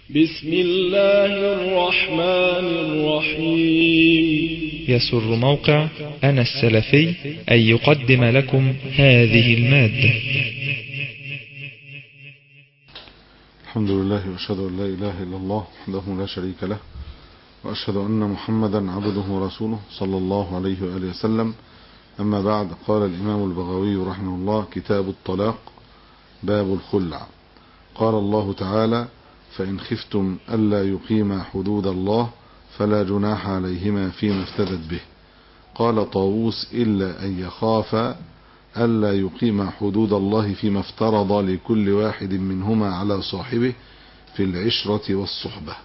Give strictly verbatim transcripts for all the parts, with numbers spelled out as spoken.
بسم الله الرحمن الرحيم. يسر موقع أنا السلفي أن يقدم لكم هذه المادة. الحمد لله وأشهد أن لا إله إلا الله وحده لا شريك له، وأشهد أن محمدا عبده ورسوله صلى الله عليه وآله وسلم. أما بعد، قال الإمام البغوي رحمه الله: كتاب الطلاق، باب الخلع. قال الله تعالى: فإن خفتم ألا يقيما حدود الله فلا جناح عليهما فيما افتدت به. قال طاووس: إلا أن يخافا ألا يقيما حدود الله فيما افترض لكل واحد منهما على صاحبه في العشرة والصحبة.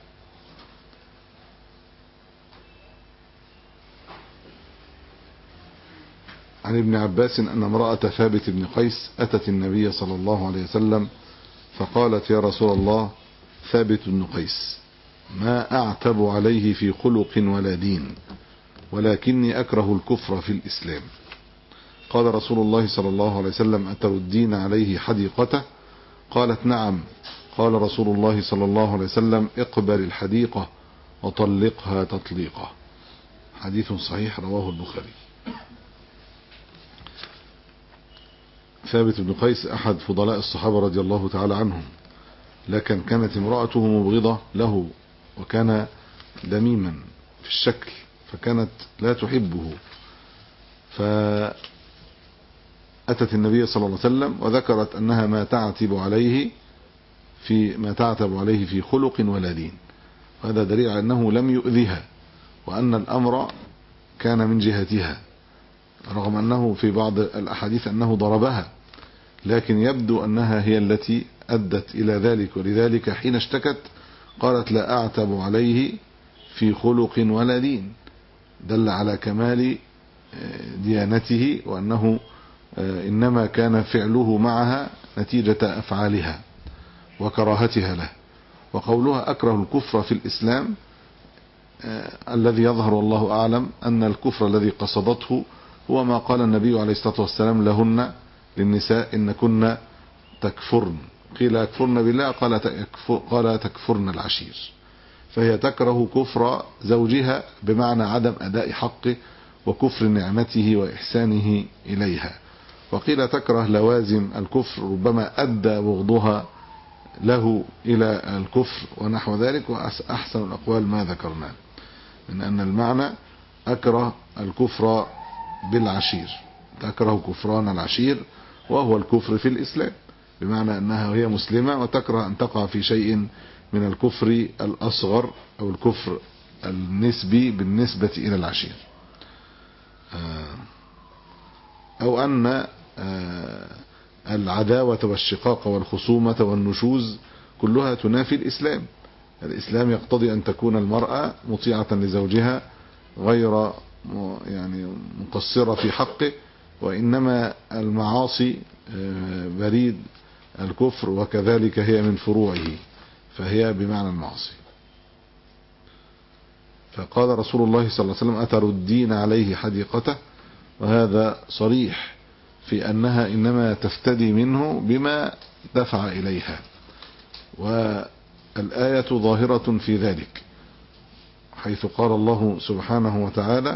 عن ابن عباس أن امرأة ثابت بن قيس أتت النبي صلى الله عليه وسلم فقالت: يا رسول الله، ثابت بن قيس ما أعتب عليه في خلق ولا دين، ولكني أكره الكفر في الإسلام. قال رسول الله صلى الله عليه وسلم: أتردين عليه حديقته؟ قالت: نعم. قال رسول الله صلى الله عليه وسلم: اقبل الحديقة وطلقها تطليقة. حديث صحيح رواه البخاري. ثابت بن قيس أحد فضلاء الصحابة رضي الله تعالى عنهم، لكن كانت امرأته مبغضة له، وكان دميما في الشكل، فكانت لا تحبه. فأتت النبي صلى الله عليه وسلم وذكرت أنها ما تعتب عليه في ما تعتب عليه في خلق ولا دين، وهذا دليل على أنه لم يؤذيها، وأن الأمر كان من جهتها، رغم أنه في بعض الأحاديث أنه ضربها، لكن يبدو أنها هي التي أدت إلى ذلك. ولذلك حين اشتكت قالت: لا أعتب عليه في خلق ولا دين، دل على كمال ديانته، وأنه إنما كان فعله معها نتيجة أفعالها وكراهتها له. وقولها أكره الكفر في الإسلام الذي يظهر والله أعلم أن الكفر الذي قصدته هو ما قال النبي عليه الصلاة والسلام لهن، للنساء: إن كن تكفرن. قيل يكفرن بالله، قال تكفر قال تكفرن العشير. فهي تكره كفر زوجها بمعنى عدم أداء حقه وكفر نعمته وإحسانه إليها. وقيل تكره لوازم الكفر، ربما أدى بغضها له إلى الكفر ونحو ذلك. وأحسن الأقوال ما ذكرناه من أن المعنى أكره الكفر بالعشير، تكره كفران العشير، وهو الكفر في الإسلام، بمعنى أنها هي مسلمة وتكره أن تقع في شيء من الكفر الأصغر أو الكفر النسبي بالنسبة إلى العشير، أو أن العداوة والشقاق والخصومة والنشوز كلها تنافي الإسلام. الإسلام يقتضي أن تكون المرأة مطيعة لزوجها غير يعني مقصرة في حقه، وإنما المعاصي بريد الكفر، وكذلك هي من فروعه، فهي بمعنى المعاصي. فقال رسول الله صلى الله عليه وسلم: أتردين عليه حديقته؟ وهذا صريح في أنها إنما تفتدي منه بما دفع إليها، والآية ظاهرة في ذلك، حيث قال الله سبحانه وتعالى: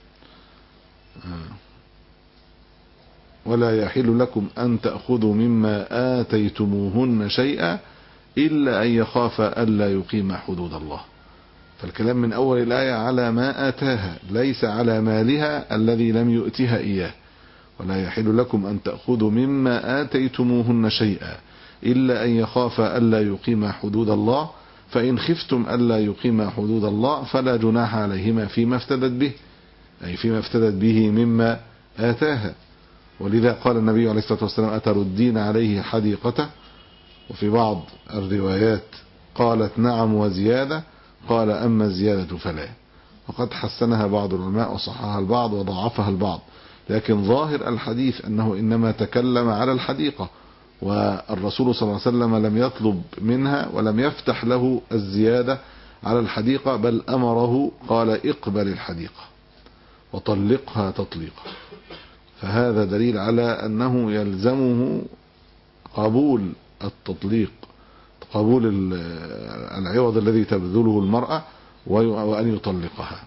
ولا يحل لكم أن تأخذوا مما آتيتموهن شيئا إلا أن يخافا ألا يقيما حدود الله. فالكلام من أول الآية على ما آتاها، ليس على مالها الذي لم يؤتها إياه. ولا يحل لكم أن تأخذوا مما آتيتموهن شيئا إلا أن يخافا ألا يقيما حدود الله، فإن خفتم ألا يقيما حدود الله فلا جناح عليهما فيما افتدت به، أي فيما افتدت به مما آتاها. ولذا قال النبي عليه الصلاة والسلام: أتردين عليه حديقته؟ وفي بعض الروايات قالت: نعم وزيادة. قال: أما الزيادة فلا. وقد حسنها بعض العلماء وصححها البعض وضعفها البعض، لكن ظاهر الحديث أنه إنما تكلم على الحديقة، والرسول صلى الله عليه وسلم لم يطلب منها ولم يفتح له الزيادة على الحديقة، بل أمره قال: اقبل الحديقة وطلقها تطليقا. فهذا دليل على أنه يلزمه قبول التطليق، قبول العوض الذي تبذله المرأة وأن يطلقها.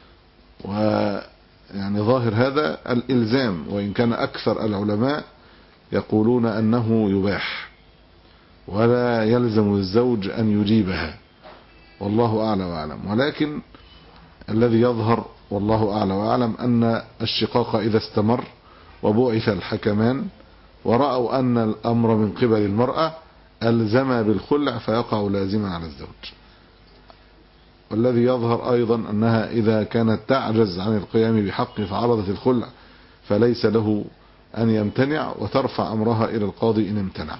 ويعني ظاهر هذا الإلزام، وإن كان أكثر العلماء يقولون أنه يباح ولا يلزم الزوج أن يجيبها، والله أعلى وأعلم. ولكن الذي يظهر والله أعلى وأعلم أن الشقاق إذا استمر وبعث الحكمان ورأوا أن الأمر من قبل المرأة ألزم بالخلع فيقع لازما على الزوج. والذي يظهر أيضا أنها إذا كانت تعجز عن القيام بحق فعرضت الخلع فليس له أن يمتنع، وترفع أمرها إلى القاضي إن امتنع،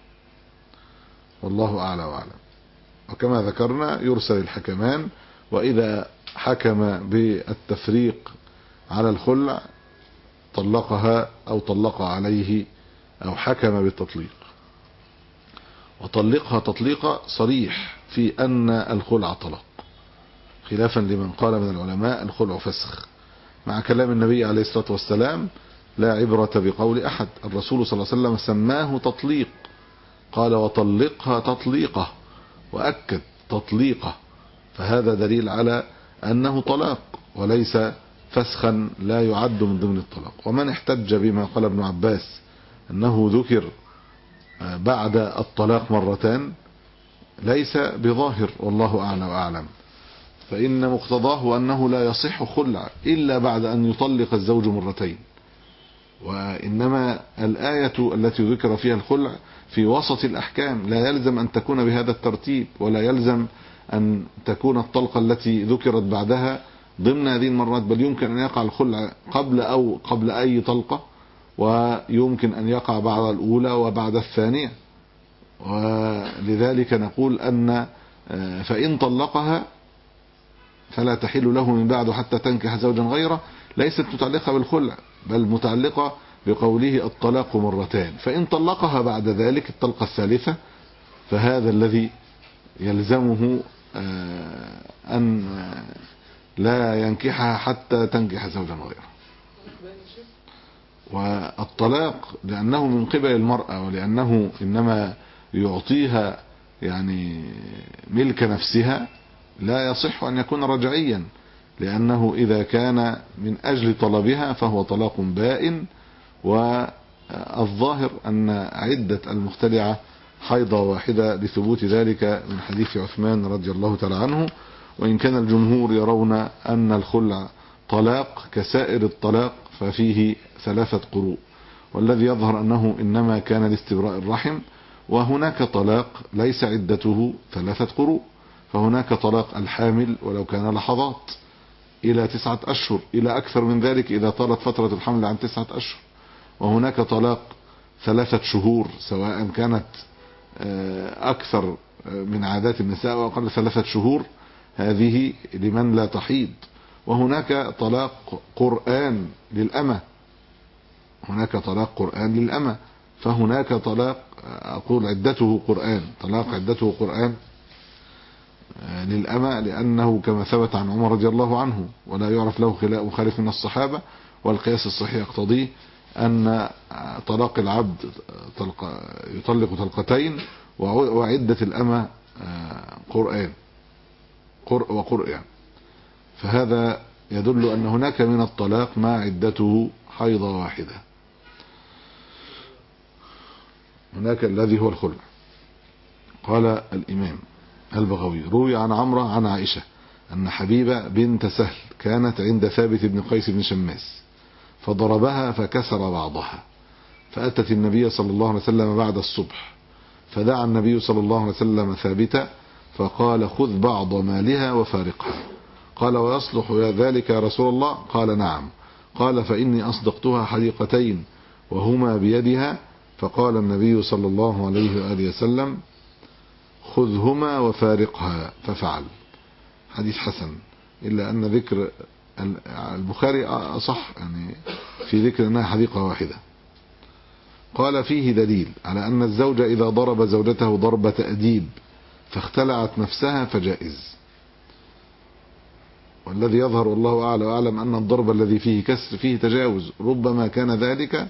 والله أعلى وأعلم. وكما ذكرنا يرسل الحكمان، وإذا حكم بالتفريق على الخلع طلقها أو طلق عليه أو حكم بالتطليق، وطلقها تطليق صريح في أن الخلع طلاق، خلافا لمن قال من العلماء الخلع فسخ، مع كلام النبي عليه الصلاة والسلام لا عبرة بقول أحد. الرسول صلى الله عليه وسلم سماه تطليق، قال وطلقها تطليقه، وأكد تطليقه، فهذا دليل على أنه طلاق وليس فسخا، لا يعد من ضمن الطلاق. ومن احتج بما قال ابن عباس أنه ذكر بعد الطلاق مرتان ليس بظاهر، والله أعلى وأعلم، فإن مقتضاه أنه لا يصح خلع إلا بعد أن يطلق الزوج مرتين، وإنما الآية التي ذكر فيها الخلع في وسط الأحكام، لا يلزم أن تكون بهذا الترتيب، ولا يلزم أن تكون الطلقة التي ذكرت بعدها ضمن هذه المرات، بل يمكن أن يقع الخلع قبل أو قبل أي طلقة، ويمكن أن يقع بعد الأولى وبعد الثانية. ولذلك نقول أن فإن طلقها فلا تحل له من بعد حتى تنكح زوجا غيره، ليست متعلقة بالخلع بل متعلقة بقوله الطلاق مرتان. فإن طلقها بعد ذلك الطلقة الثالثة فهذا الذي يلزمه أن لا ينكحها حتى تنكح زوجا غيره. والطلاق لأنه من قبل المرأة، ولأنه إنما يعطيها يعني ملك نفسها، لا يصح أن يكون رجعيا، لأنه إذا كان من أجل طلبها فهو طلاق بائن. والظاهر أن عدة المختلعة حيضة واحدة لثبوت ذلك من حديث عثمان رضي الله تعالى عنه، وإن كان الجمهور يرون أن الخلع طلاق كسائر الطلاق ففيه ثلاثة قروء، والذي يظهر أنه إنما كان لاستبراء الرحم، وهناك طلاق ليس عدته ثلاثة قروء، فهناك طلاق الحامل ولو كان لحظات إلى تسعة أشهر إلى أكثر من ذلك إذا طالت فترة الحمل عن تسعة أشهر، وهناك طلاق ثلاثة شهور سواء كانت أكثر من عادات النساء وأقل ثلاثة شهور، هذه لمن لا تحيض. وهناك طلاق قرآن للأمة، هناك طلاق قرآن للأمة، فهناك طلاق أقول عدته قرآن، طلاق عدته قرآن للأمة، لأنه كما ثبت عن عمر رضي الله عنه ولا يعرف له مخالف من الصحابة، والقياس الصحيح يقتضيه أن طلاق العبد يطلق طلقتين، وعدة الأمة قرآن وقرآن، فهذا يدل أن هناك من الطلاق ما عدته حيضة واحدة. هناك الذي هو الخلع. قال الإمام البغوي روي عن عمرو عن عائشة أن حبيبة بنت سهل كانت عند ثابت بن قيس بن شماس فضربها فكسر بعضها، فأتت النبي صلى الله عليه وسلم بعد الصبح، فدعا النبي صلى الله عليه وسلم ثابتا فقال خذ بعض مالها وفارقها. قال ويصلح ذلك يا رسول الله؟ قال نعم. قال فإني أصدقتها حديقتين وهما بيدها. فقال النبي صلى الله عليه وآله وسلم خذهما وفارقها، ففعل. حديث حسن، إلا أن ذكر البخاري أصح يعني في ذكر أنها حديقة واحدة. قال فيه دليل على أن الزوج إذا ضرب زوجته ضربة تأديب فاختلعت نفسها فجائز، والذي يظهر والله أعلى وأعلم أن الضرب الذي فيه كسر فيه تجاوز، ربما كان ذلك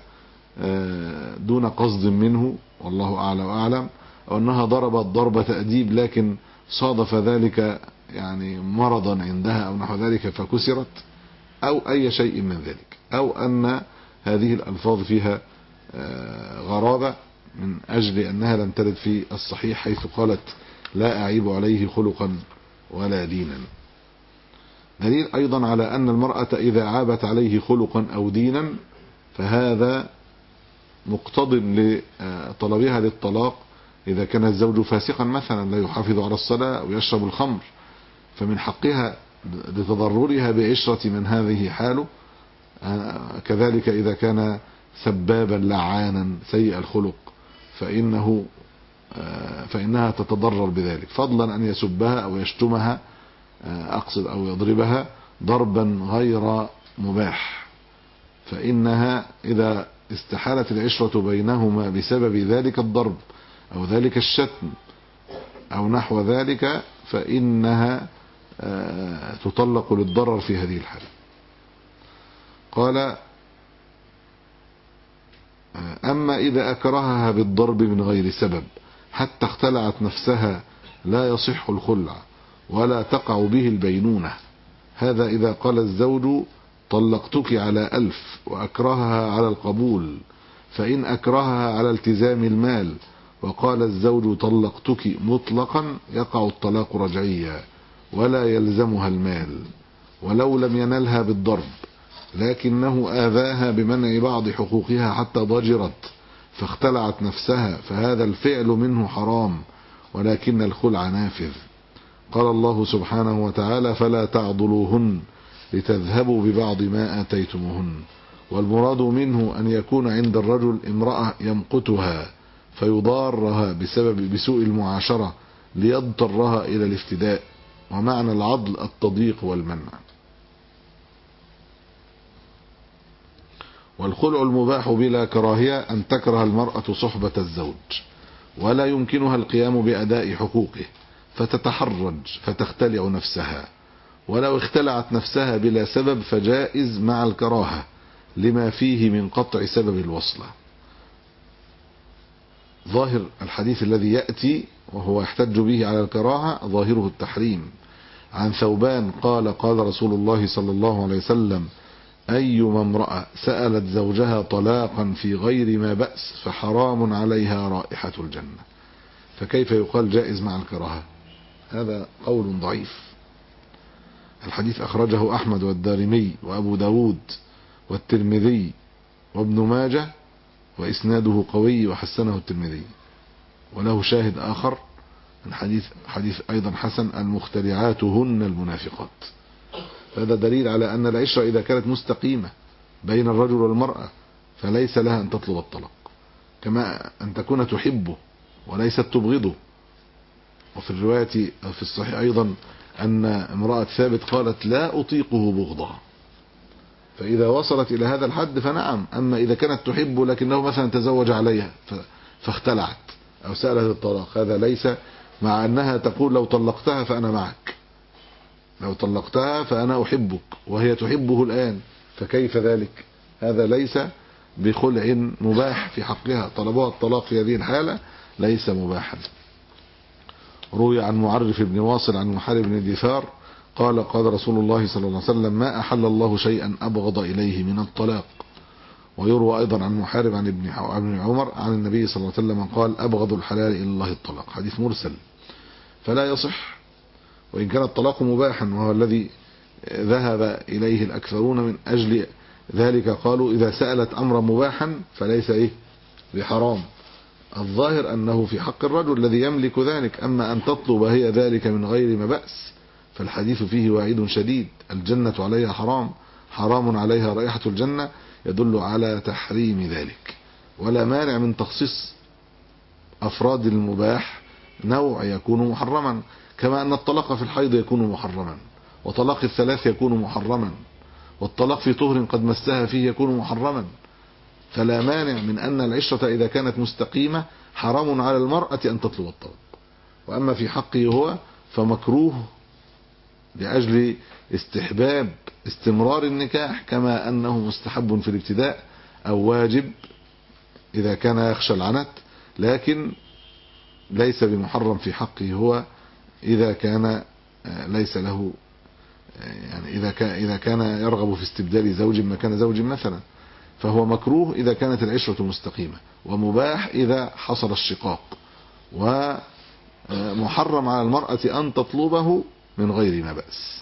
دون قصد منه والله أعلى وأعلم، أو أنها ضربت ضربة تأديب لكن صادف ذلك يعني مرضا عندها أو نحو ذلك فكسرت، أو أي شيء من ذلك، أو أن هذه الألفاظ فيها غرابة من أجل أنها لم ترد في الصحيح حيث قالت لا أعيب عليه خلقا ولا دينا. دليل أيضا على أن المرأة إذا عابت عليه خلقا أو دينا فهذا مقتض لطلبها للطلاق. إذا كان الزوج فاسقا مثلا لا يحافظ على الصلاة أو يشرب الخمر، فمن حقها لتضررها بعشرة من هذه حاله. كذلك إذا كان سبابا لعانا سيء الخلق فإنه فإنها تتضرر بذلك، فضلا أن يسبها أو يشتمها أقصد أو يضربها ضربا غير مباح، فإنها إذا استحالت العشرة بينهما بسبب ذلك الضرب أو ذلك الشتم أو نحو ذلك فإنها تطلق للضرر في هذه الحالة. قال أما إذا أكرهها بالضرب من غير سبب حتى اختلعت نفسها لا يصح الخلع ولا تقع به البينونة. هذا إذا قال الزوج طلقتك على ألف وأكرهها على القبول، فإن أكرهها على التزام المال وقال الزوج طلقتك مطلقا يقع الطلاق رجعيا ولا يلزمها المال، ولو لم ينلها بالضرب لكنه آذاها بمنع بعض حقوقها حتى ضجرت فاختلعت نفسها، فهذا الفعل منه حرام ولكن الخلع نافذ. قال الله سبحانه وتعالى فلا تعضلوهن لتذهبوا ببعض ما آتيتموهن، والمراد منه أن يكون عند الرجل امرأة يمقتها فيضارها بسبب بسوء المعاشرة ليضطرها إلى الافتداء، ومعنى العضل التضييق والمنع. والخلع المباح بلا كراهية أن تكره المرأة صحبة الزوج ولا يمكنها القيام بأداء حقوقه فتتحرج فتختلع نفسها، ولو اختلعت نفسها بلا سبب فجائز مع الكراهة لما فيه من قطع سبب الوصلة. ظاهر الحديث الذي يأتي وهو يحتج به على الكراهة ظاهره التحريم. عن ثوبان قال قال رسول الله صلى الله عليه وسلم أيما امرأة سألت زوجها طلاقا في غير ما بأس فحرام عليها رائحة الجنة. فكيف يقال جائز مع الكراهة؟ هذا قول ضعيف. الحديث أخرجه أحمد والدارمي وأبو داود والترمذي وابن ماجه وإسناده قوي وحسنه الترمذي، وله شاهد آخر من حديث حديث أيضا حسن المخترعات هن المنافقات. هذا دليل على أن العشرة إذا كانت مستقيمة بين الرجل والمرأة فليس لها أن تطلب الطلاق، كما أن تكون تحبه وليست تبغضه. وفي الرواية في الصحيح أيضا أن امرأة ثابت قالت لا أطيقه بغضا، فإذا وصلت إلى هذا الحد فنعم. أما إذا كانت تحبه لكنه مثلا تزوج عليها فاختلعت أو سألت الطلاق، هذا ليس، مع أنها تقول لو طلقتها فأنا معك، لو طلقتها فأنا أحبك، وهي تحبه الآن، فكيف ذلك؟ هذا ليس بخلع مباح في حقها. طلبها الطلاق في هذه الحالة ليس مباحا. روي عن معرف بن واصل عن محارب بن دثار قال قال رسول الله صلى الله عليه وسلم ما أحل الله شيئا أبغض إليه من الطلاق. ويروى أيضا عن محارب عن ابن عمر عن النبي صلى الله عليه وسلم قال أبغض الحلال إلى الله الطلاق، حديث مرسل فلا يصح، وإن كان الطلاق مباحا وهو الذي ذهب إليه الأكثرون. من أجل ذلك قالوا إذا سألت أمرا مباحا فليس إيه بحرام. الظاهر أنه في حق الرجل الذي يملك ذلك، أما أن تطلب هي ذلك من غير ما بأس فالحديث فيه وعيد شديد. الجنة عليها حرام، حرام عليها رائحة الجنة، يدل على تحريم ذلك. ولا مانع من تخصيص أفراد المباح نوع يكون محرما، كما أن الطلاق في الحيض يكون محرما، وطلاق الثلاث يكون محرما، والطلاق في طهر قد مسها فيه يكون محرما. فلا مانع من أن العشرة إذا كانت مستقيمة حرام على المرأة أن تطلب الطلاق. وأما في حقه هو فمكروه لأجل استحباب استمرار النكاح، كما أنه مستحب في الابتداء أو واجب إذا كان يخشى العنت، لكن ليس بمحرم في حقه هو إذا كان ليس له يعني إذا كان إذا كان يرغب في استبدال زوج مكان زوج مثلا، فهو مكروه إذا كانت العشرة مستقيمة، ومباح إذا حصل الشقاق، ومحرم على المرأة أن تطلبه من غير ما بأس.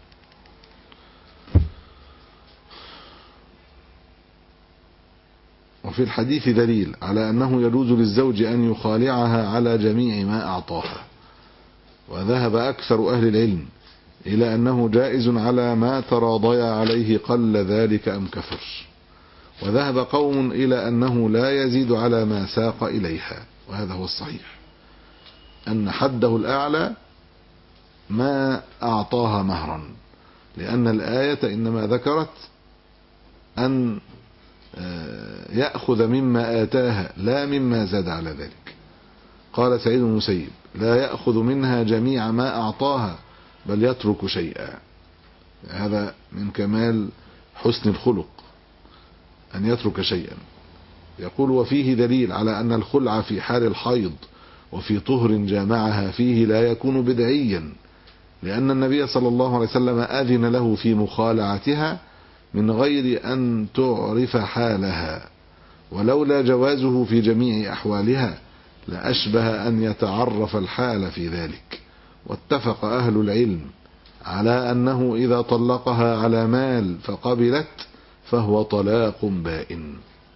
وفي الحديث دليل على أنه يجوز للزوج أن يخالعها على جميع ما أعطاها، وذهب أكثر أهل العلم إلى أنه جائز على ما تراضيا عليه قل ذلك أم كثر، وذهب قوم إلى أنه لا يزيد على ما ساق إليها، وهذا هو الصحيح، أن حده الأعلى ما أعطاها مهرا، لأن الآية إنما ذكرت أن يأخذ مما آتاها لا مما زاد على ذلك. قال سعيد بن المسيب: لا يأخذ منها جميع ما أعطاها بل يترك شيئا. هذا من كمال حسن الخلق أن يترك شيئا. يقول: وفيه دليل على أن الخلع في حال الحيض وفي طهر جامعها فيه لا يكون بدعيا، لأن النبي صلى الله عليه وسلم أذن له في مخالعتها من غير أن تعرف حالها، ولولا جوازه في جميع أحوالها لأشبه أن يتعرف الحال في ذلك. واتفق أهل العلم على أنه إذا طلقها على مال فقبلت فهو طلاق بائن.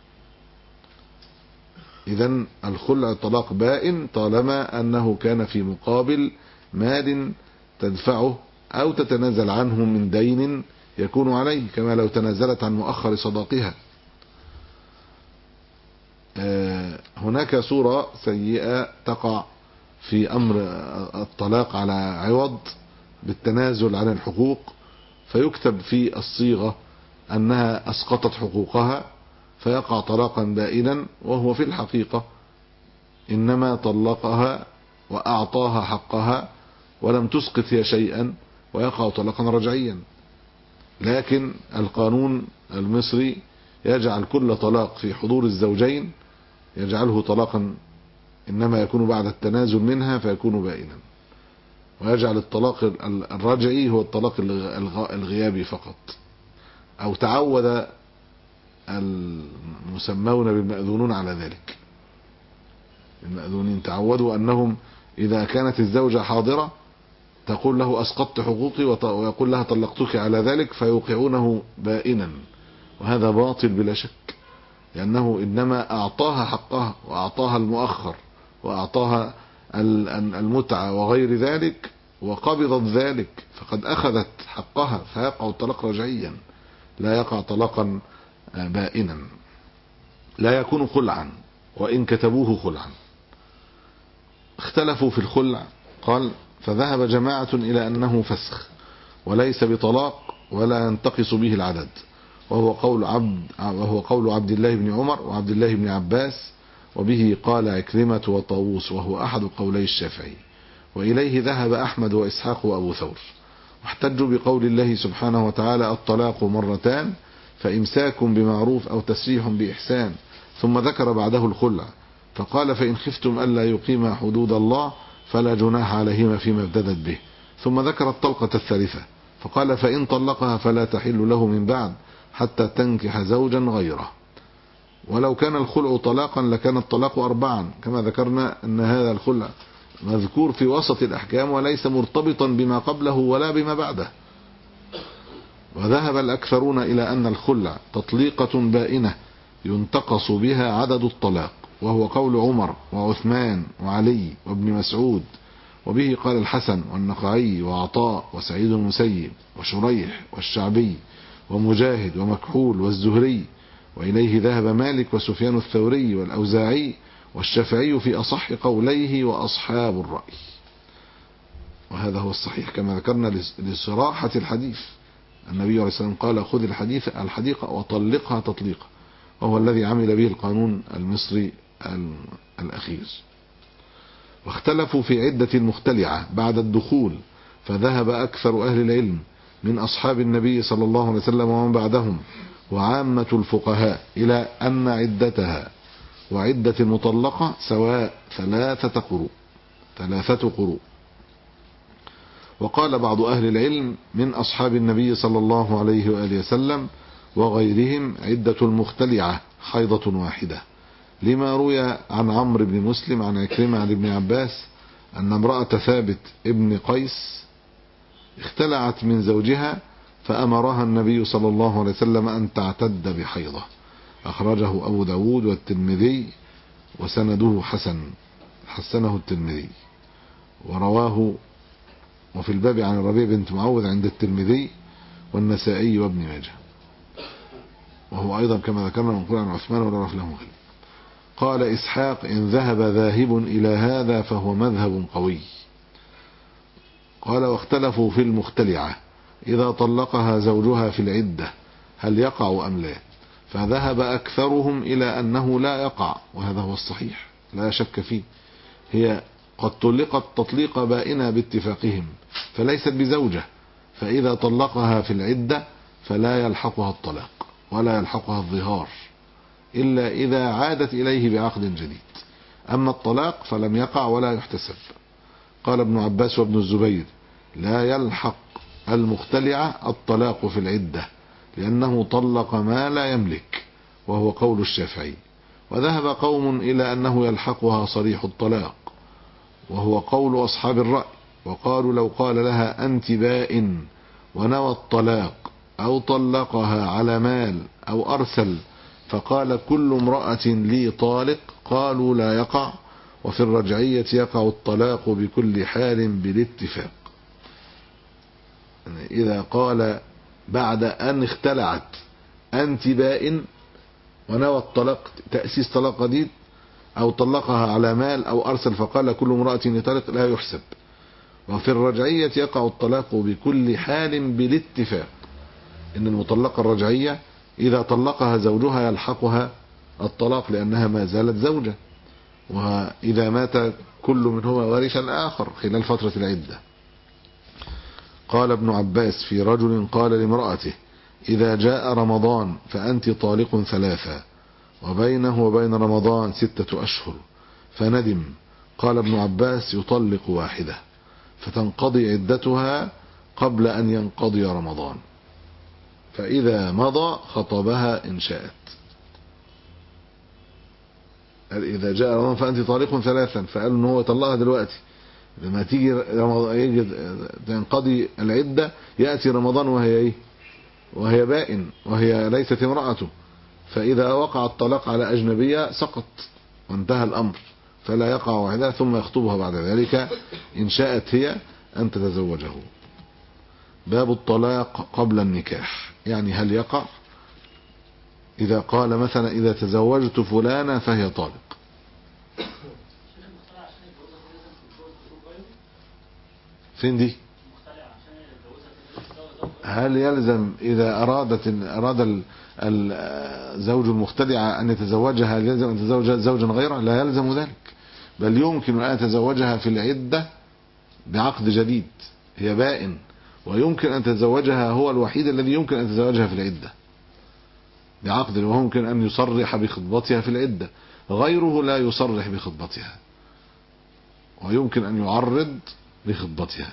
إذن الخلع طلاق بائن طالما أنه كان في مقابل مال تدفعه أو تتنازل عنه من دين يكون عليه، كما لو تنازلت عن مؤخر صداقها. هناك صورة سيئة تقع في أمر الطلاق على عوض بالتنازل عن الحقوق، فيكتب في الصيغة أنها أسقطت حقوقها فيقع طلاقا بائنا، وهو في الحقيقة إنما طلقها وأعطاها حقها ولم تسقط هي شيئا، ويقع طلاقا رجعيا. لكن القانون المصري يجعل كل طلاق في حضور الزوجين يجعله طلاقا إنما يكون بعد التنازل منها فيكون بائنا، ويجعل الطلاق الرجعي هو الطلاق الغيابي فقط. أو تعود المسمون بالمأذونون على ذلك، المأذونين تعودوا أنهم إذا كانت الزوجة حاضرة تقول له أسقطت حقوقي ويقول لها طلقتك على ذلك، فيوقعونه بائنا، وهذا باطل بلا شك، لأنه إنما أعطاها حقها وأعطاها المؤخر وأعطاها المتعة وغير ذلك وقبضت ذلك، فقد أخذت حقها، فيقع الطلاق رجعيا لا يقع طلاقا بائنا، لا يكون خلعا وإن كتبوه خلعا. اختلفوا في الخلع. قال: فذهب جماعة إلى أنه فسخ وليس بطلاق ولا ينتقص به العدد، وهو قول عبد وهو قول عبد الله بن عمر وعبد الله بن عباس، وبه قال عكرمة وطاووس، وهو أحد قولي الشافعي، وإليه ذهب أحمد وإسحاق وأبو ثور. واحتجوا بقول الله سبحانه وتعالى: الطلاق مرتان فإمساك بمعروف أو تسريح بإحسان، ثم ذكر بعده الخلع فقال: فإن خفتم ألا يقيما حدود الله فلا جناح عليهما فيما ابتدت به، ثم ذكر الطلقة الثالثة فقال: فإن طلقها فلا تحل له من بعد حتى تنكح زوجا غيره. ولو كان الخلع طلاقا لكان الطلاق أربعا، كما ذكرنا أن هذا الخلع مذكور في وسط الأحكام وليس مرتبطا بما قبله ولا بما بعده. وذهب الأكثرون إلى أن الخلع تطليقة بائنة ينتقص بها عدد الطلاق، وهو قول عمر وعثمان وعلي وابن مسعود، وبه قال الحسن والنخعي وعطاء وسعيد المسيب وشريح والشعبي ومجاهد ومكحول والزهري، وإليه ذهب مالك وسفيان الثوري والأوزاعي والشافعي في أصح قوليه وأصحاب الرأي. وهذا هو الصحيح كما ذكرنا لصراحة الحديث. النبي عليه الصلاة والسلام قال: خذ الحديث الحديقة وطلقها تطليقا، وهو الذي عمل به القانون المصري الأخير. واختلفوا في عدة المختلعة بعد الدخول، فذهب أكثر أهل العلم من أصحاب النبي صلى الله عليه وسلم ومن بعدهم وعامة الفقهاء إلى أن عدتها وعدة المطلقة سواء ثلاثة قروء ثلاثة قروء وقال بعض أهل العلم من أصحاب النبي صلى الله عليه وآله وسلم وغيرهم عدة المختلعة حيضة واحدة، لما روي عن عمرو بن مسلم عن عكرمة عن ابن عباس أن امرأة ثابت ابن قيس اختلعت من زوجها فأمرها النبي صلى الله عليه وسلم أن تعتد بحيضة. أخرجه أبو داود والترمذي وسنده حسن، حسنه الترمذي. ورواه وفي الباب عن الربيع بنت معوذ عند الترمذي والنسائي وابن ماجه، وهو أيضا كما ذكرنا منقول عن عثمان ولا رف له غيره. قال إسحاق إن ذهب ذاهب إلى هذا فهو مذهب قوي. قال واختلفوا في المختلعة إذا طلقها زوجها في العدة هل يقع أم لا، فذهب أكثرهم إلى أنه لا يقع، وهذا هو الصحيح لا شك فيه. هي قد طلقت تطليق بائنة باتفاقهم فليست بزوجة، فإذا طلقها في العدة فلا يلحقها الطلاق ولا يلحقها الظهار إلا إذا عادت إليه بعقد جديد، أما الطلاق فلم يقع ولا يحتسب. قال ابن عباس وابن الزبير لا يلحق المختلعة الطلاق في العدة لأنه طلق ما لا يملك، وهو قول الشافعي. وذهب قوم إلى أنه يلحقها صريح الطلاق، وهو قول أصحاب الرأي، وقالوا لو قال لها أنت بائن ونوى الطلاق أو طلقها على مال أو أرسل فقال كل امرأة لي طالق قالوا لا يقع، وفي الرجعية يقع الطلاق بكل حال بالاتفاق. إذا قال بعد أن اختلعت أنت بائن ونوى الطلاق تأسيس طلاق جديد، أو طلقها على مال أو أرسل فقال كل امرأة لي طالق لا يحسب. وفي الرجعية يقع الطلاق بكل حال بالاتفاق، إن المطلقة الرجعية إذا طلقها زوجها يلحقها الطلاق لأنها ما زالت زوجة، وإذا مات كل منهما وارث الآخر خلال فترة العدة. قال ابن عباس في رجل قال لامرأته إذا جاء رمضان فأنت طالق ثلاثة وبينه وبين رمضان ستة أشهر فندم، قال ابن عباس يطلق واحدة فتنقضي عدتها قبل أن ينقضي رمضان، فإذا مضى خطبها إن شاءت. إذا جاء رمضان فأنت طالق ثلاثا، فقالوا إن هو طلقها دلوقتي، لما تيجي رمضان تنقضي العدة يأتي رمضان وهي إيه؟ وهي بائن وهي ليست امرأته، فإذا وقع الطلاق على أجنبية سقط وانتهى الأمر، فلا يقع واحدة ثم يخطبها بعد ذلك إن شاءت هي أن تتزوجه. باب الطلاق قبل النكاح، يعني هل يقع إذا قال مثلا إذا تزوجت فلانة فهي طالق. فين دي؟ هل يلزم إذا أرادت أراد الزوج المختلعة أن يتزوجها هل يلزم أن يتزوج زوجا غيره؟ لا يلزم ذلك، بل يمكن أن يتزوجها في العدة بعقد جديد، هي بائن، ويمكن أن تتزوجها هو الوحيد الذي يمكن أن يتزوجها في العدة بعقد، وممكن أن يصرح بخطبتها في العدة، غيره لا يصرح بخطبتها ويمكن أن يعرض بخطبتها.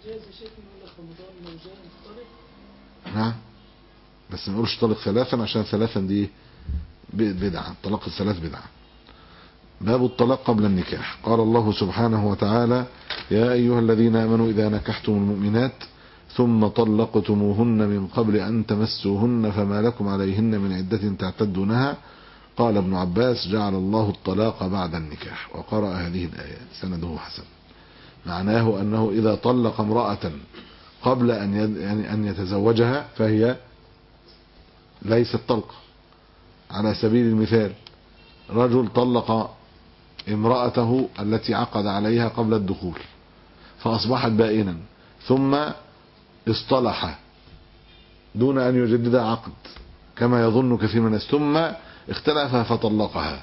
نعم، بس ما نقولش طلق ثلاثا عشان ثلاثا دي بدعة، طلاق الثلاث بدعة. باب الطلاق قبل النكاح. قال الله سبحانه وتعالى يا أيها الذين آمنوا إذا نكحتم المؤمنات ثم طلقتموهن من قبل أن تمسوهن فما لكم عليهن من عدة تعتدونها. قال ابن عباس جعل الله الطلاق بعد النكاح، وقرأ هذه الآية سنده حسن. معناه أنه إذا طلق امرأة قبل أن يعني أن يتزوجها فهي ليست طلقة. على سبيل المثال رجل طلق امرأته التي عقد عليها قبل الدخول فأصبحت بائنا، ثم اصطلح دون أن يجدد عقد كما يظن كثير من الناس، ثم اختلف فطلقها،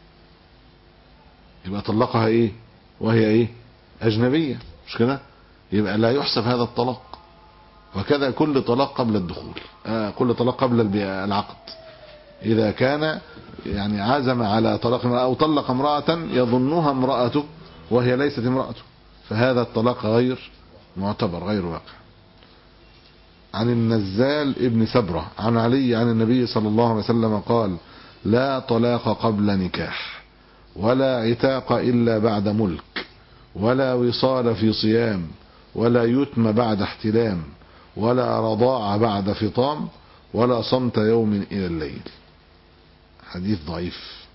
يبقى طلقها ايه وهي ايه أجنبية، مش كده؟ يبقى لا يحسب هذا الطلاق. وكذا كل طلاق قبل الدخول، آه كل طلاق قبل العقد إذا كان يعني عزم على طلاق أو طلق امرأة يظنها امرأته وهي ليست امرأته، فهذا الطلاق غير معتبر غير واقع. عن النزال ابن سبرة عن علي عن النبي صلى الله عليه وسلم قال: لا طلاق قبل نكاح، ولا عتاق إلا بعد ملك، ولا وصال في صيام، ولا يتم بعد احتلام، ولا رضاع بعد فطام، ولا صمت يوم إلى الليل. حديث ضعيف.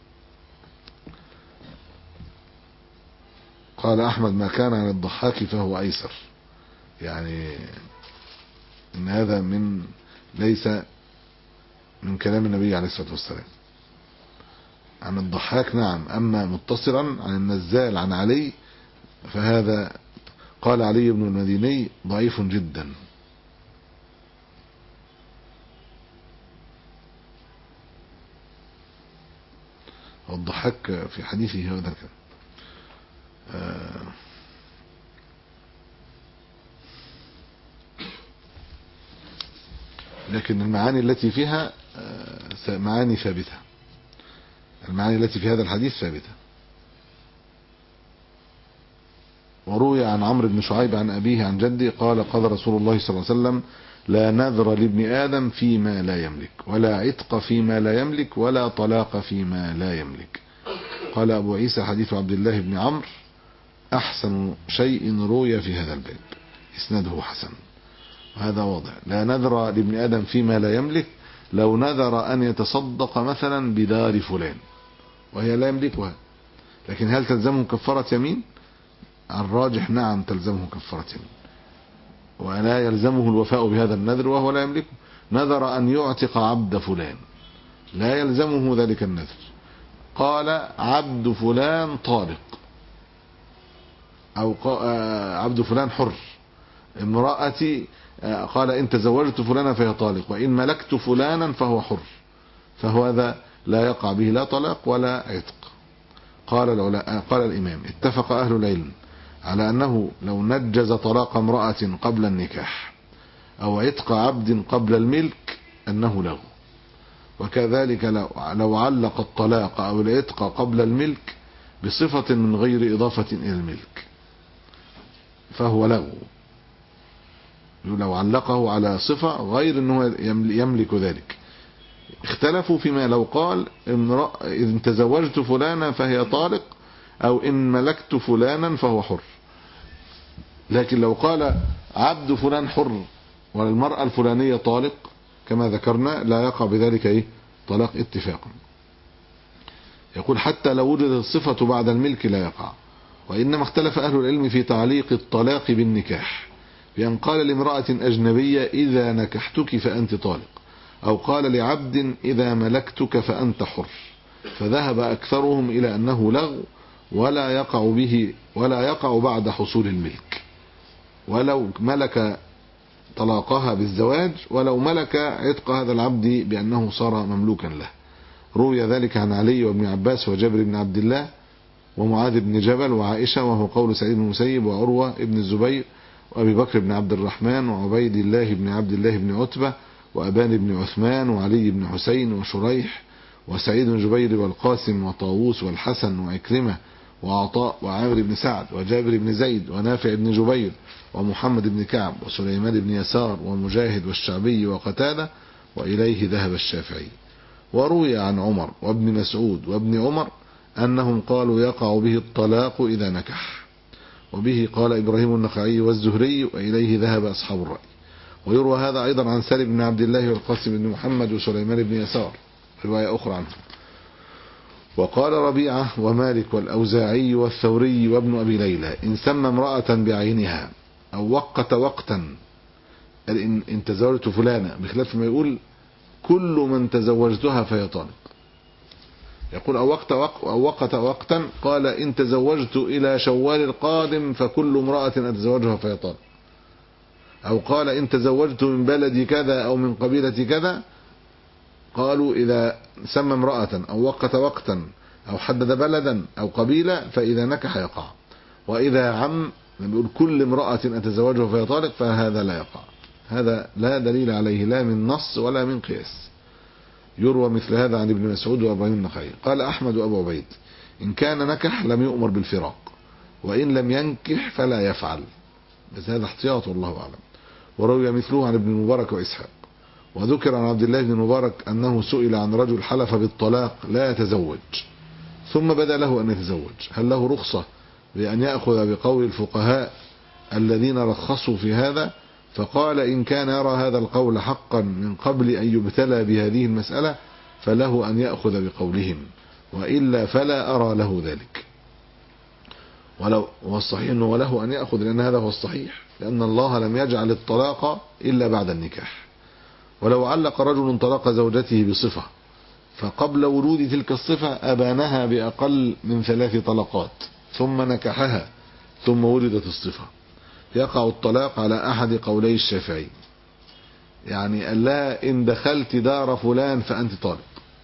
قال أحمد: ما كان عن الضحاك فهو أيسر، يعني إن هذا من ليس من كلام النبي عليه الصلاة والسلام. عن الضحاك نعم، أما متصلا عن النزال عن علي فهذا قال علي بن المديني ضعيف جدا. والضحاك في حديثه هذا كان آه لكن المعاني التي فيها آه معاني ثابتة. المعاني التي في هذا الحديث ثابتة. وروي عن عمرو بن شعيب عن أبيه عن جده قال: قال رسول الله صلى الله عليه وسلم: لا نذر لابن آدم فيما لا يملك، ولا عتق فيما لا يملك، ولا طلاق فيما لا يملك. قال أبو عيسى: حديث عبد الله بن عمرو أحسن شيء روي في هذا الباب، إسناده حسن. وهذا واضح. لا نذر لابن آدم فيما لا يملك، لو نذر أن يتصدق مثلا بدار فلان وهي لا يملكها، لكن هل تلزمه كفارة يمين؟ الراجح نعم تلزمه كفارة يمين، ولا يلزمه الوفاء بهذا النذر وهو لا يملكه. نذر أن يعتق عبد فلان، لا يلزمه ذلك النذر. قال: عبد فلان طالق، أو عبد فلان حر، امرأتي، قال: إن تزوجت فلانا فهي طالق، وإن ملكت فلانا فهو حر، فهو هذا لا يقع به لا طلاق ولا عتق. قال العلماء قال الإمام: اتفق أهل العلم على أنه لو نجز طلاق امرأة قبل النكاح أو عتق عبد قبل الملك أنه له، وكذلك لو علق الطلاق أو العتق قبل الملك بصفة من غير إضافة إلى الملك فهو له، لو علقه على صفة غير أنه يملك ذلك. اختلفوا فيما لو قال: إن تزوجت فلانا فهي طالق، أو إن ملكت فلانا فهو حر. لكن لو قال عبد فلان حر والمرأة الفلانية طالق كما ذكرنا لا يقع بذلك إيه؟ طلاق اتفاقا. يقول: حتى لو وجدت الصفة بعد الملك لا يقع. وإنما اختلف أهل العلم في تعليق الطلاق بالنكاح، بأن قال لامرأة أجنبية: إذا نكحتك فأنت طالق، أو قال لعبد: إذا ملكتك فأنت حر. فذهب أكثرهم إلى أنه لغو ولا يقع به ولا يقع بعد حصول الملك، ولو ملك طلاقها بالزواج، ولو ملك عتق هذا العبد بأنه صار مملوكا له. روي ذلك عن علي وابن عباس وجابر بن عبد الله ومعاذ بن جبل وعائشة، وهو قول سعيد بن المسيب وعروة بن الزبير وأبي بكر بن عبد الرحمن وعبيد الله بن عبد الله بن عتبة وأبان بن عثمان وعلي بن حسين وشريح وسعيد بن جبير والقاسم وطاووس والحسن وعكرمة وعطاء وعامر بن سعد وجابر بن زيد ونافع بن جبير ومحمد بن كعب وسليمان بن يسار ومجاهد والشعبي وقتادة، وإليه ذهب الشافعي. وروي عن عمر وابن مسعود وابن عمر أنهم قالوا: يقع به الطلاق إذا نكح. وبه قال إبراهيم النخعي والزهري، وإليه ذهب أصحاب الرأي. ويروى هذا أيضا عن سالم بن عبد الله والقاسم بن محمد وسليمان بن يسار، رواية أخرى عنه. وقال ربيعة ومالك والأوزاعي والثوري وابن أبي ليلى: إن سمى امرأة بعينها أو وقت وقتا، إن تزوجت فلانة، بخلاف ما يقول كل من تزوجتها فهي طالق. يقول أو وقت وق أو وقت وقتا، قال: إن تزوجت إلى شوال القادم فكل امرأة أتزوجها فهي طالق. أو قال: إن تزوجت من بلد كذا أو من قبيلة كذا، قالوا إذا سمى امرأة أو وقت وقتا أو حدد بلدا أو قبيلة فإذا نكح يقع. وإذا عم بيقول كل امرأة أتزوجها فهي طالق فهذا لا يقع. هذا لا دليل عليه لا من نص ولا من قياس. يروى مثل هذا عن ابن مسعود وابراهيم النخعي. قال أحمد وأبو عبيد: إن كان نكح لم يؤمر بالفراق، وإن لم ينكح فلا يفعل. بس هذا احتياط والله أعلم. وروي مثله عن ابن المبارك وإسحاق. وذكر عن عبد الله بن المبارك أنه سئل عن رجل حلف بالطلاق لا يتزوج ثم بدا له أن يتزوج، هل له رخصة بأن يأخذ بقول الفقهاء الذين رخصوا في هذا؟ فقال إن كان يرى هذا القول حقا من قبل أن يبتلى بهذه المسألة فله أن يأخذ بقولهم، وإلا فلا أرى له ذلك. ولو والصحيح أنه وله أن يأخذ، لأن هذا هو الصحيح، لأن الله لم يجعل الطلاق إلا بعد النكاح. ولو علق رجل طلاق زوجته بصفة فقبل ورود تلك الصفة أبانها بأقل من ثلاث طلقات ثم نكحها ثم وردت الصفة، يقع الطلاق على أحد قولي الشافعي، يعني قال لها إن دخلت دار فلان فأنت طالق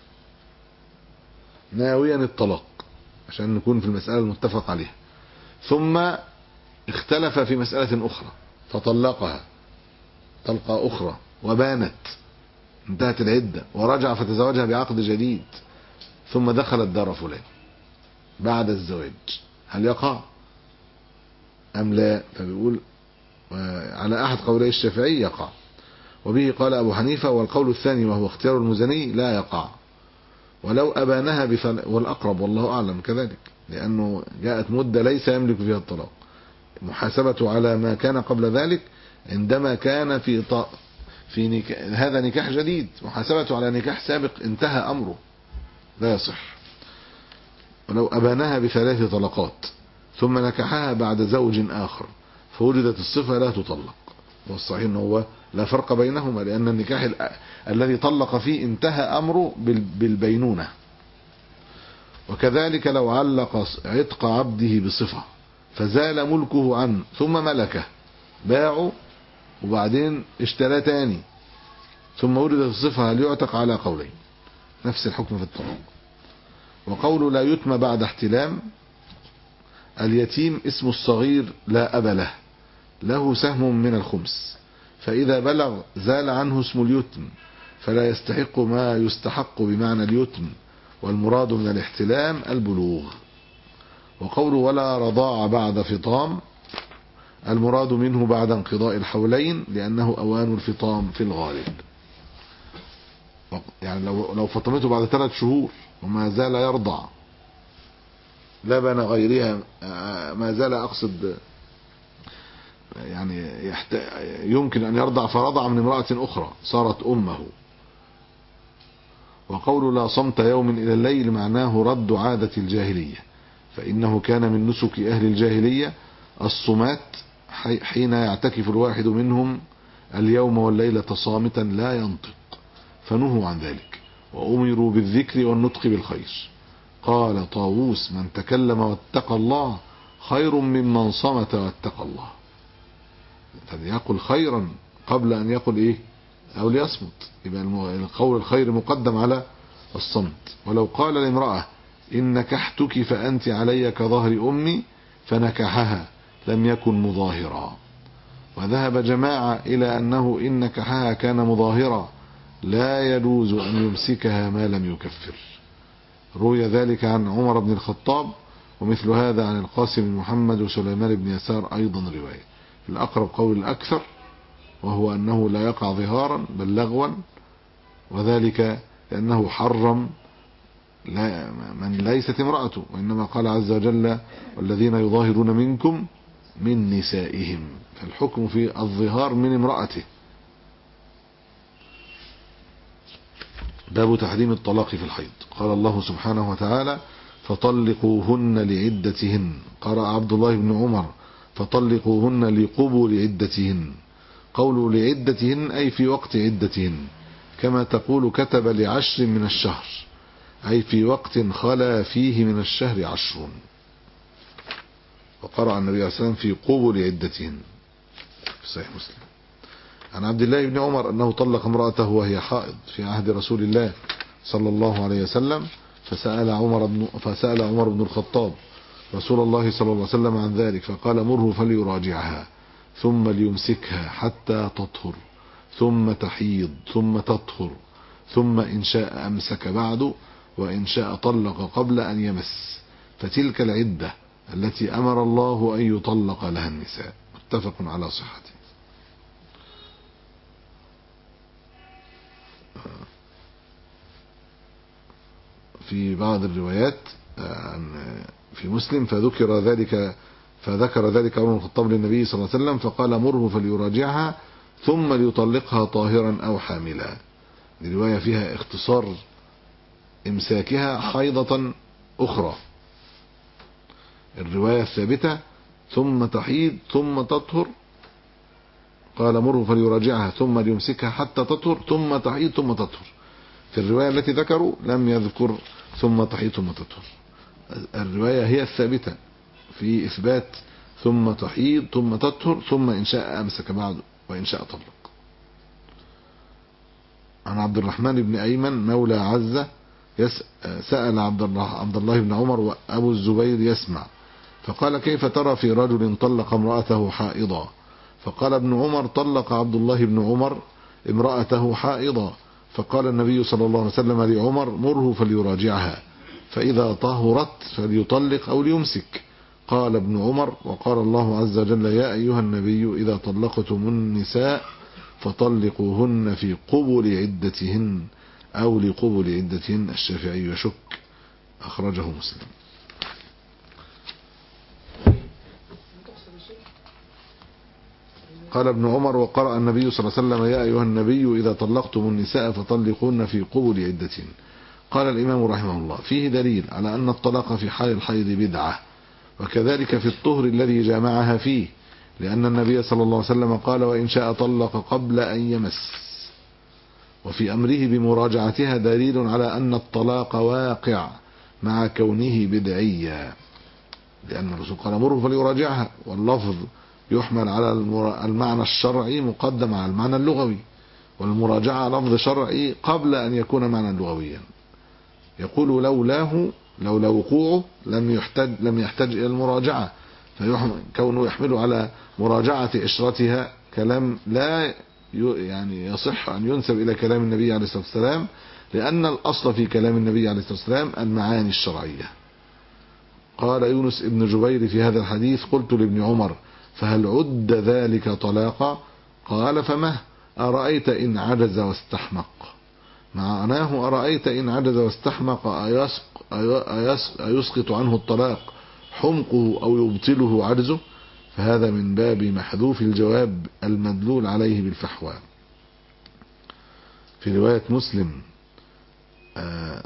ناويا الطلاق عشان نكون في المسألة المتفق عليها، ثم اختلف في مسألة أخرى فطلقها طلقة أخرى وبانت انتهت العدة ورجع فتزوجها بعقد جديد ثم دخلت دار فلان بعد الزواج، هل يقع أم لا؟ فبيقول على أحد قولي الشافعي يقع، وبه قال أبو حنيفة، والقول الثاني وهو اختيار المزني لا يقع ولو أبانها بفل... والأقرب والله أعلم كذلك، لأنه جاءت مدة ليس يملك فيها الطلاق، محاسبته على ما كان قبل ذلك عندما كان في ط... في نك... هذا نكاح جديد، محاسبته على نكاح سابق انتهى أمره لا يصح. ولو أبانها بثلاث طلقات ثم نكحها بعد زوج آخر فوجدت الصفة لا تطلق، والصحيح أنه هو لا فرق بينهما، لأن النكاح ال... الذي طلق فيه انتهى أمره بال... بالبينونة. وكذلك لو علق عتق عبده بصفة فزال ملكه عنه ثم ملكه، باعه وبعدين اشترى تاني ثم وردت الصفة، هل يعتق؟ على قولين، نفس الحكم في الطلاق. وقول لا يتم بعد احتلام، اليتيم اسم الصغير لا أب له، له سهم من الخمس، فإذا بلغ زال عنه اسم اليتم فلا يستحق ما يستحق بمعنى اليتم، والمراد من الاحتلام البلوغ. وقول ولا رضاع بعد فطام، المراد منه بعد انقضاء الحولين لأنه أوان الفطام في الغالب، يعني لو لو فطمته بعد ثلاث شهور وما زال يرضع لبن غيرها، ما زال أقصد يعني يمكن أن يرضع فرضع من امرأة أخرى صارت أمه. وقول لا صمت يوم إلى الليل معناه رد عادة الجاهلية، فإنه كان من نسك أهل الجاهلية الصمات حين يعتكف الواحد منهم اليوم والليلة صامتا لا ينطق، فنهوا عن ذلك وأمروا بالذكر والنطق بالخير. قال طاووس من تكلم واتقى الله خير ممن صمت واتقى الله، فليقل خيرا قبل أن يقل إيه أو ليصمت، يبقى القول الخير مقدم على الصمت. ولو قال لامرأة إن نكحتك فأنت علي كظهر أمي فنكحها لم يكن مظاهرا. وذهب جماعة إلى أنه إن نكحها كان مظاهرا لا يجوز أن يمسكها ما لم يكفر. روي ذلك عن عمر بن الخطاب، ومثل هذا عن القاسم بن محمد وسليمان بن يسار أيضا رواية. الأقرب قول الأكثر وهو أنه لا يقع ظهارا بل لغوا، وذلك لأنه حرم لا من ليست امرأته، وإنما قال عز وجل والذين يظاهرون منكم من نسائهم، فالحكم في الظهار من امرأته. باب تحريم الطلاق في الحيض. قال الله سبحانه وتعالى فطلقوهن لعدتهن، قرأ عبد الله بن عمر فطلقوهن لقبول عدتهن. قولوا لعدتهن أي في وقت عدتهن، كما تقول كتب لعشر من الشهر أي في وقت خلا فيه من الشهر عشر. وقرأ النبي عليه الصلاة والسلام في قبول عدتهن في صحيح مسلم. عن عبد الله بن عمر أنه طلق امرأته وهي حائض في عهد رسول الله صلى الله عليه وسلم، فسأل عمر بن فسأل عمر بن الخطاب رسول الله صلى الله عليه وسلم عن ذلك، فقال مره فليراجعها ثم ليمسكها حتى تطهر ثم تحيض ثم تطهر، ثم إن شاء أمسك بعد وإن شاء طلق قبل أن يمس، فتلك العدة التي أمر الله أن يطلق لها النساء. متفق على صحته. في بعض الروايات في مسلم فذكر ذلك فذكر ذلك عمر بن الخطاب للنبي صلى الله عليه وسلم فقال مره فليراجعها ثم ليطلقها طاهرا أو حاملا. دي رواية فيها اختصار امساكها حيضة أخرى. الرواية الثابتة ثم تحيض ثم تطهر، قال مره فليراجعها ثم ليمسكها حتى تطهر ثم تحيض ثم تطهر. في الرواية التي ذكروا لم يذكر ثم تحيض ثم تطهر. الرواية هي الثابتة في إثبات ثم تحيض ثم تطهر ثم إن شاء أمسك بعد وإن شاء طلق. عن عبد الرحمن بن أيمن مولى عزة سأل عبد الله بن عمر وأبو الزبير يسمع فقال كيف ترى في رجل طلق امرأته حائضا؟ فقال ابن عمر طلق عبد الله بن عمر امرأته حائضا، فقال النبي صلى الله عليه وسلم لعمر مره فليراجعها فإذا طهرت فليطلق أو ليمسك. قال ابن عمر وقال الله عز وجل يا أيها النبي إذا طلقتم النساء فطلقوهن في قبل عدتهن أو لقبل عدتهن. الشافعي يشك، أخرجه مسلم. قال ابن عمر وقرأ النبي صلى الله عليه وسلم يا أيها النبي إذا طلقتم النساء فطلقوهن في قبل عدتهن. قال الإمام رحمه الله فيه دليل على أن الطلاق في حال الحيض بدعة، وكذلك في الطهر الذي جامعها فيه، لأن النبي صلى الله عليه وسلم قال وإن شاء طلق قبل أن يمس. وفي أمره بمراجعتها دليل على أن الطلاق واقع مع كونه بدعيا، لأن الرسول قال مره فليراجعها، واللفظ يحمل على المعنى الشرعي مقدم على المعنى اللغوي، والمراجعة لفظ شرعي قبل أن يكون معنى لغويا. يقول لولاه لولا وقوعه لم يحتاج لم يحتاج إلى المراجعة، فكونه يحمل على مراجعة إشرتها كلام لا يعني يصح أن ينسب إلى كلام النبي عليه الصلاة والسلام، لأن الأصل في كلام النبي عليه الصلاة والسلام المعاني الشرعية. قال يونس ابن جبير في هذا الحديث قلت لابن عمر فهل عد ذلك طلاقا؟ قال فمه أرأيت إن عجز واستحمق. معناه أرأيت إن عجز واستحمق أيسقط عنه الطلاق حمقه أو يبطله عجزه؟ فهذا من باب محذوف الجواب المدلول عليه بالفحوى. في رواية مسلم آه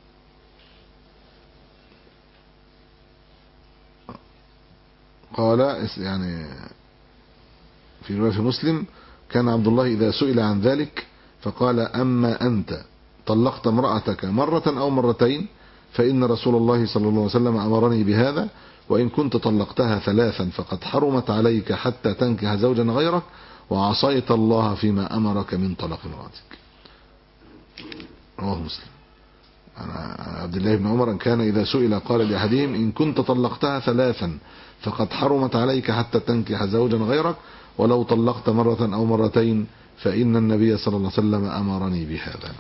قال يعني في رواية مسلم كان عبد الله إذا سئل عن ذلك فقال أما أنت طلقت امرأتك مرة أو مرتين فإن رسول الله صلى الله عليه وسلم أمرني بهذا، وإن كنت طلقتها ثلاثا فقد حرمت عليك حتى تنكح زوجا غيرك وعصيت الله فيما أمرك من طلاق امرأتك. رواه مسلم. عن عبد الله بن عمر كان إذا سئل قال لأحدهم إن كنت طلقتها ثلاثا فقد حرمت عليك حتى تنكح زوجا غيرك، ولو طلقت مرة أو مرتين فإن النبي صلى الله عليه وسلم أمرني بهذا.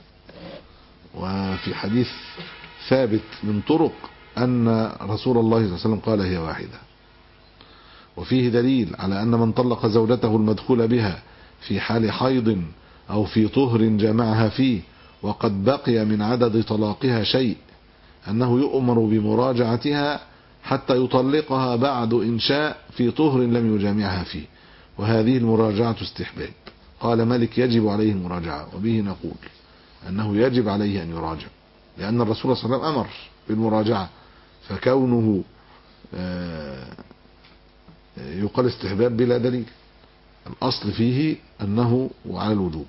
وفي حديث ثابت من طرق أن رسول الله صلى الله عليه وسلم قال هي واحدة. وفيه دليل على أن من طلق زوجته المدخول بها في حال حيض أو في طهر جامعها فيه وقد بقي من عدد طلاقها شيء أنه يؤمر بمراجعتها حتى يطلقها بعد إنشاء في طهر لم يجامعها فيه، وهذه المراجعة استحباب. قال مالك يجب عليه المراجعة، وبه نقول أنه يجب عليه أن يراجع، لأن الرسول صلى الله عليه وسلم أمر بالمراجعة، فكونه يقال استحباب بلا دليل. الأصل فيه أنه على الوجوب.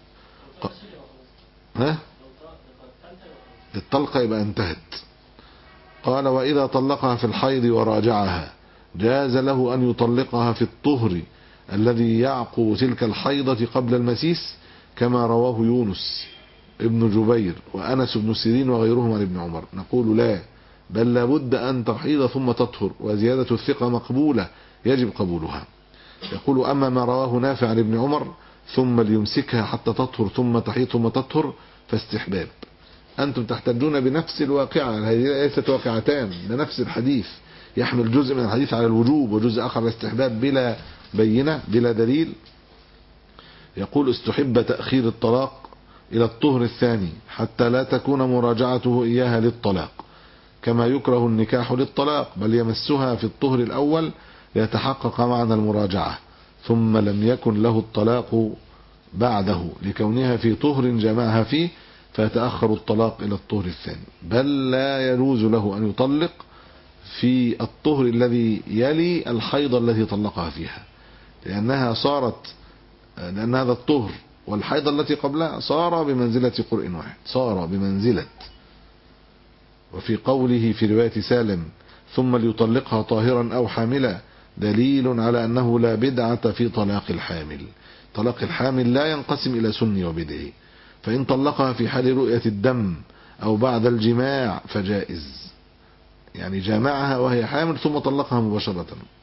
ها الطلقة يبقى انتهت. قال وإذا طلقها في الحيض وراجعها جاز له أن يطلقها في الطهر الذي يعقب تلك الحيضة قبل المسيس، كما رواه يونس ابن جبير وأنس بن سيرين وغيرهم عن ابن عمر. نقول لا، بل لابد أن تحيض ثم تطهر، وزيادة الثقة مقبولة يجب قبولها. يقول أما ما رواه نافع عن ابن عمر ثم ليمسكها حتى تطهر ثم تحيض ثم تطهر فاستحباب. أنتم تحتجون بنفس الواقعة، هذه ليست واقعتان، ده نفس الحديث يحمل جزء من الحديث على الوجوب وجزء آخر على الاستحباب بلا بينة بلا دليل، يقول استحب تأخير الطلاق إلى الطهر الثاني حتى لا تكون مراجعته إياها للطلاق، كما يكره النكاح للطلاق، بل يمسها في الطهر الأول ليتحقق معنى المراجعة، ثم لم يكن له الطلاق بعده لكونها في طهر جمعها فيه، فيتأخر الطلاق إلى الطهر الثاني. بل لا يجوز له أن يطلق في الطهر الذي يلي الحيض التي طلقها فيها، لأنها صارت لأن هذا الطهر والحيض التي قبلها صار بمنزلة قرء واحد، صار بمنزلة. وفي قوله في رواية سالم ثم ليطلقها طاهرا أو حاملا دليل على أنه لا بدعة في طلاق الحامل. طلاق الحامل لا ينقسم إلى سني وبدعي، فإن طلقها في حال رؤية الدم أو بعد الجماع فجائز، يعني جامعها وهي حامل ثم طلقها مباشرة،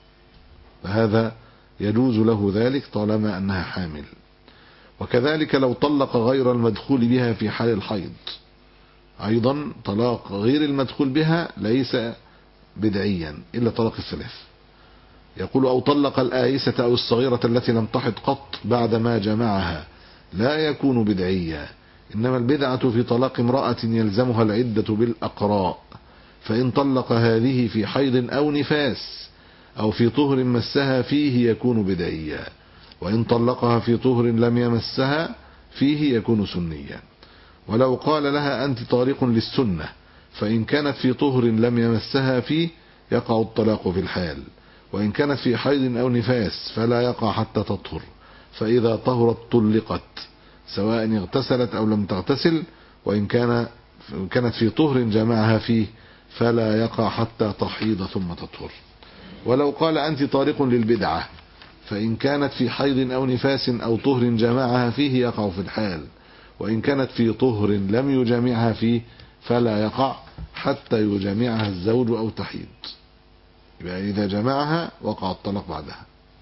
فهذا يجوز له ذلك طالما أنها حامل. وكذلك لو طلق غير المدخول بها في حال الحيض، أيضا طلاق غير المدخول بها ليس بدعيا إلا طلاق الثلاث. يقول أو طلق الآيسة أو الصغيرة التي لم تحض قط بعد ما جمعها لا يكون بدعيا، إنما البدعة في طلاق امرأة يلزمها العدة بالأقراء، فإن طلق هذه في حيض أو نفاس أو في طهر مسها فيه يكون بدعيا، وإن طلقها في طهر لم يمسها فيه يكون سنيا. ولو قال لها أنت طارق للسنة، فإن كانت في طهر لم يمسها فيه يقع الطلاق في الحال، وإن كانت في حيض أو نفاس فلا يقع حتى تطهر، فإذا طهرت طلقت سواء اغتسلت أو لم تغتسل، وإن كان كانت في طهر جمعها فيه فلا يقع حتى تحيض ثم تطهر. ولو قال أنت طارق للبدعة، فإن كانت في حيض أو نفاس أو طهر جمعها فيه يقع في الحال، وإن كانت في طهر لم يجامعها فيه فلا يقع حتى يجامعها الزوج أو تحيض، يبقى إذا جمعها وقع الطلاق بعدها.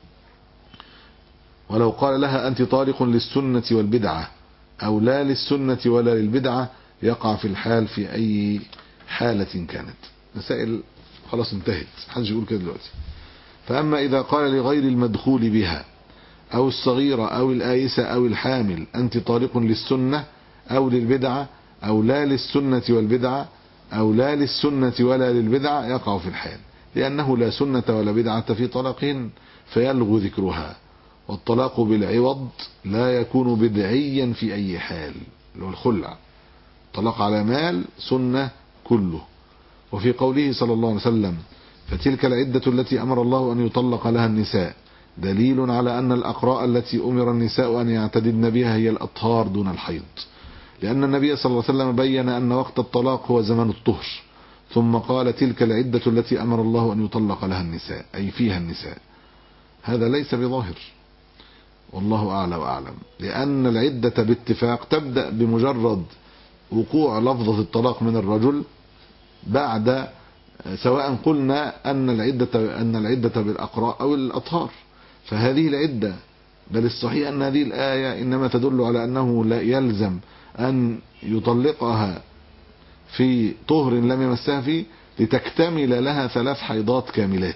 ولو قال لها أنت طارق للسنة والبدعة أو لا للسنة ولا للبدعة يقع في الحال في أي حالة كانت. مسائل خلاص انتهت، محدش يقول كده دلوقتي. فأما إذا قال لغير المدخول بها أو الصغيرة أو الآيسة أو الحامل أنت طارق للسنة أو للبدعة أو لا للسنة والبدعة أو لا للسنة ولا للبدعة يقع في الحال، لأنه لا سنة ولا بدعة في طلاقهن فيلغو ذكرها. والطلاق بالعوض لا يكون بدعيا في أي حال، اللي هو الخلع، طلاق على مال سنة كله. وفي قوله صلى الله عليه وسلم فتلك العدة التي أمر الله أن يطلق لها النساء دليل على أن الأقراء التي أمر النساء أن يعتددن بها هي الأطهار دون الحيض، لأن النبي صلى الله عليه وسلم بين أن وقت الطلاق هو زمن الطهر، ثم قال تلك العدة التي أمر الله أن يطلق لها النساء أي فيها النساء. هذا ليس بظاهر، والله أعلى وأعلم، لأن العدة باتفاق تبدأ بمجرد وقوع لفظة الطلاق من الرجل، بعد سواء قلنا أن العدة أن العدة بالأقراء أو الأطهار، فهذه العدة. بل الصحيح أن هذه الآية إنما تدل على أنه لا يلزم أن يطلقها في طهر لم يمسها فيه لتكتمل لها ثلاث حيضات كاملات،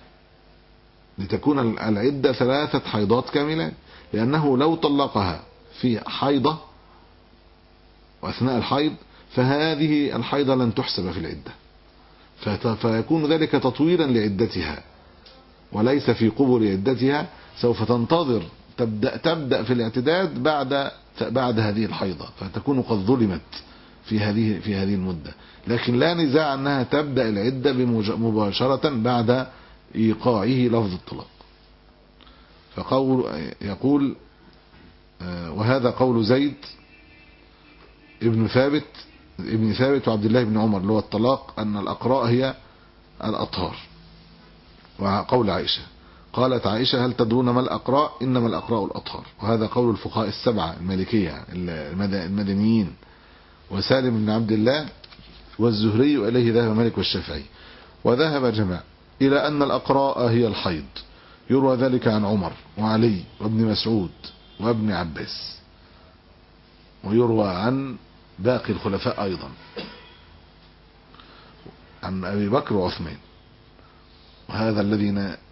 لتكون العدة ثلاثة حيضات كاملات، لأنه لو طلقها في حيضة وأثناء الحيض فهذه الحيضة لن تحسب في العدة، فيكون ذلك تطويرا لعدتها وليس في قبل عدتها، سوف تنتظر تبدأ, تبدأ في الاعتداد بعد بعد هذه الحيضة، فتكون قد ظلمت في هذه في هذه المدة. لكن لا نزاع أنها تبدأ العدة مباشرة بعد إيقاعه لفظ الطلاق. فقول يقول وهذا قول زيد ابن ثابت ابن ثابت وعبد الله بن عمر اللي هو الطلاق أن الأقراء هي الأطهار. وقول عائشة قالت عائشة هل تدرون ما الأقراء؟ إنما الأقراء الأطهار. وهذا قول الفقهاء السبعة المالكية المدنيين، وسالم بن عبد الله والزهري وإليه ذهب مالك والشافعي. وذهب جماعة إلى أن الأقراء هي الحيض، يروى ذلك عن عمر وعلي وابن مسعود وابن عباس، ويروى عن باقي الخلفاء أيضا عن أبي بكر وعثمان. وهذا الذي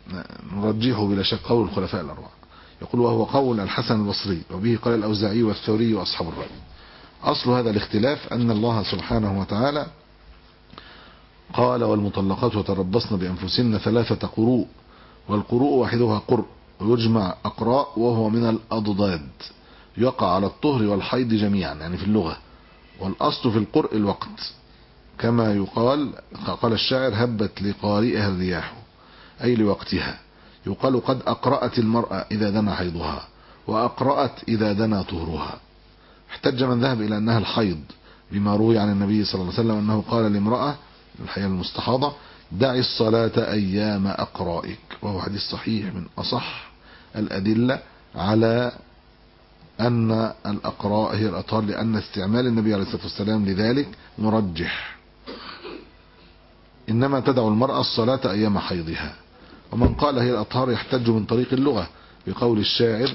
نرجحه بلا شك قول الخلفاء الأربعة. يقول وهو قول الحسن البصري وبه قال الأوزاعي والثوري وأصحاب الرأي. أصل هذا الاختلاف أن الله سبحانه وتعالى قال والمطلقات يتربصن بأنفسهن ثلاثة قروء، والقروء واحدها قرء ويجمع أقراء وهو من الأضداد يقع على الطهر والحيض جميعا يعني في اللغة، والأصل في القرء الوقت كما يقال قال الشاعر هبت لقارئها الرياح أي لوقتها. يقال قد أقرأت المرأة إذا دنا حيضها وأقرأت إذا دنا طهرها. احتج من ذهب إلى أنها الحيض بما روي عن النبي صلى الله عليه وسلم أنه قال لامرأة الحيض المستحاضة دعي الصلاة أيام أقرائك، وهو حديث صحيح من أصح الأدلة على أن الأقراء هي الأطهار، لأن استعمال النبي عليه الصلاة والسلام لذلك مرجح. إنما تدعو المرأة الصلاة أيام حيضها. ومن قال هي الأطهار يحتج من طريق اللغة بقول الشاعر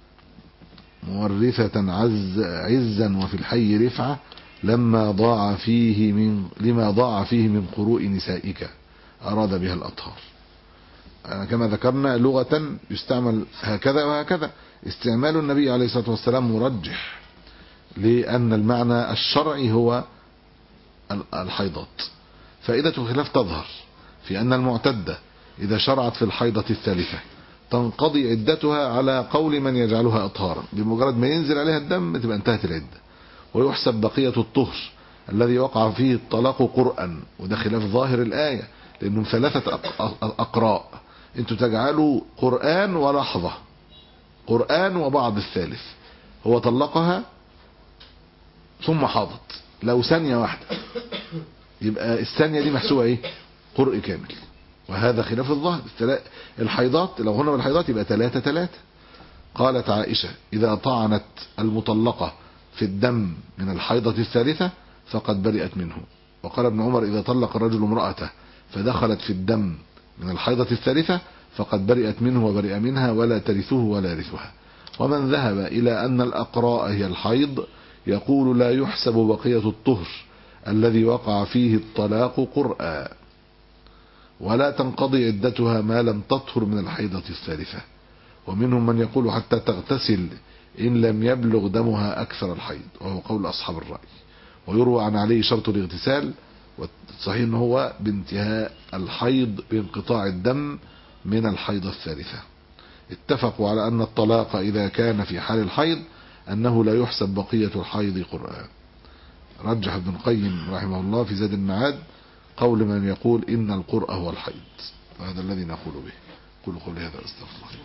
مورثة عز عزا وفي الحي رفعة لما ضاع فيه من لما ضاع فيه من قروء نسائك، أراد بها الأطهار. كما ذكرنا لغة يستعمل هكذا وهكذا. استعمال النبي عليه الصلاة والسلام مرجح لأن المعنى الشرعي هو الحيضات. فائدة الخلاف تظهر في أن المعتدة إذا شرعت في الحيضة الثالثة تنقضي عدتها على قول من يجعلها إطهارا، بمجرد ما ينزل عليها الدم تبقى انتهت العدة، ويحسب بقية الطهر الذي وقع فيه الطلاق قرءا، وده خلاف ظاهر الآية لأنهم ثلاثة أقراء، انتوا تجعلوا قرآن ولحظة، قرآن وبعض الثالث. هو طلقها ثم حاضت لو ثانية واحدة يبقى الثانية دي محسوبة ايه قرء كامل، وهذا خلاف الظاهر. الحيضات لو هنا بالحيضات يبقى ثلاثة ثلاثة. قالت عائشة إذا طعنت المطلقة في الدم من الحيضة الثالثة فقد برئت منه. وقال ابن عمر إذا طلق الرجل امرأته فدخلت في الدم من الحيضة الثالثة فقد برئت منه وبرئ منها ولا ترثه ولا يرثها. ومن ذهب إلى أن الأقراء هي الحيض يقول لا يحسب بقية الطهر الذي وقع فيه الطلاق قرآ، ولا تنقضي عدتها ما لم تطهر من الحيضة الثالثة. ومنهم من يقول حتى تغتسل إن لم يبلغ دمها أكثر الحيض، وهو قول أصحاب الرأي. ويروى عن علي شرط الاغتسال، والصحيح أنه هو بانتهاء الحيض بانقطاع الدم من الحيضة الثالثة. اتفقوا على أن الطلاق إذا كان في حال الحيض أنه لا يحسب بقية الحيض قرآن. رجح ابن القيم رحمه الله في زاد المعاد قول من يقول إن القرء هو الحيض، وهذا الذي نقول به. قولوا قولي هذا أستغفر الله.